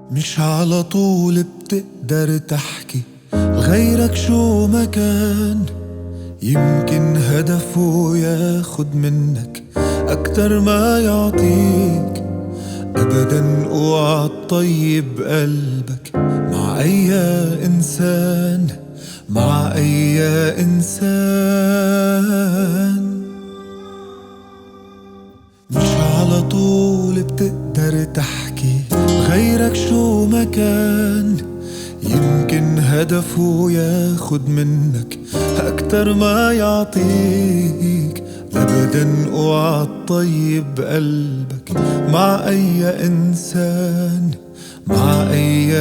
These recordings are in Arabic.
مش على طول بتقدر تحكي لغيرك شو مكان، يمكن هدفه ياخد منك أكتر ما يعطيك. أبدا اوعى تطيب قلبك مع أي إنسان، مع أي إنسان. مش على طول بتقدر تحكي غيرك شو مكان، يمكن هدفه ياخد منك أكتر ما يعطيك. أبدا اوعى تطيب قلبك مع أي إنسان، مع أي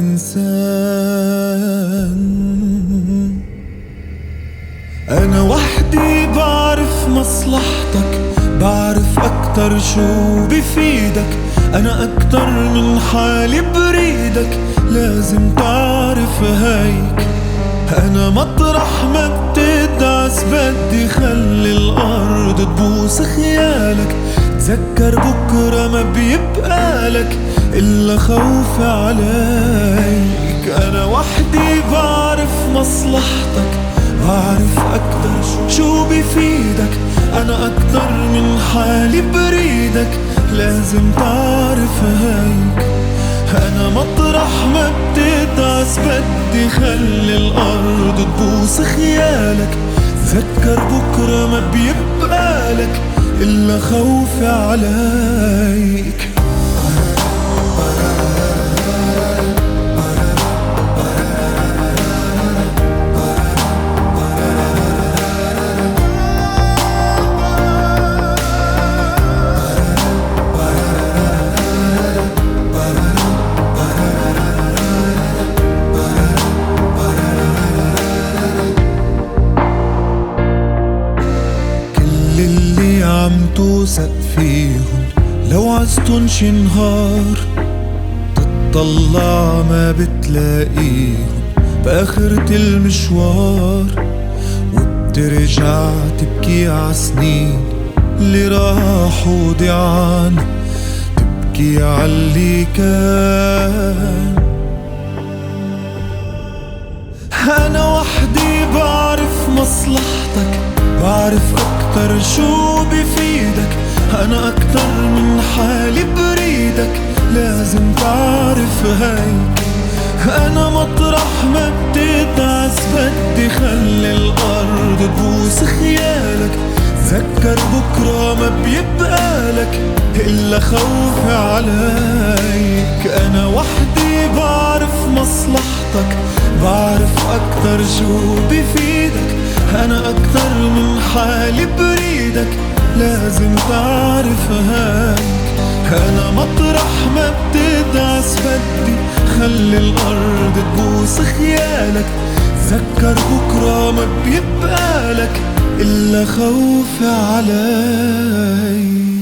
إنسان. أنا وحدي بعرف مصلحتك، بعرف أكتر شو بفيدك. أنا أكتر من حالي بريدك، لازم تعرف هيك. أنا مطرح ما بتدعس بدي خلي الأرض تبوس خيالك. تذكر بكرة ما بيبقالك إلا خوف عليك. أنا وحدي بعرف مصلحتك، بعرف أكتر شو بفيدك. أنا أكتر من حالي بريدك، لازم تعرف هيك. أنا مطرح ما بتدعس بدي خلي الأرض تبوس خيالك. تذكر بكرة ما بيبقالك إلا خوفي عليك. اللي عم توثق فيهن لو عزتن شي نهار، تطلع ما بتلاقيهن بآخرة المشوار. وبترجع تبكي عسنين اللي راحوا ضيعان، تبكي عاللي كان. أنا وحدي بعرف مصلحتك، بعرف أكتر شو بفيدك. أنا أكتر من حالي بريدك، لازم تعرف هيك. أنا مطرح ما بتدعس بدي خلي الأرض تبوس خيالك. تذكر بكرة ما بيبقالك إلا خوفي عليك. أنا وحدي بعرف مصلحتك، بعرف أكتر شو بفيدك. أنا أكتر من حالي بريدك، لازم تعرف هيك. أنا مطرح ما بتدعس بدي خلي الأرض تبوس خيالك. تذكر بكرة ما بيبقالك إلا خوفي عليك.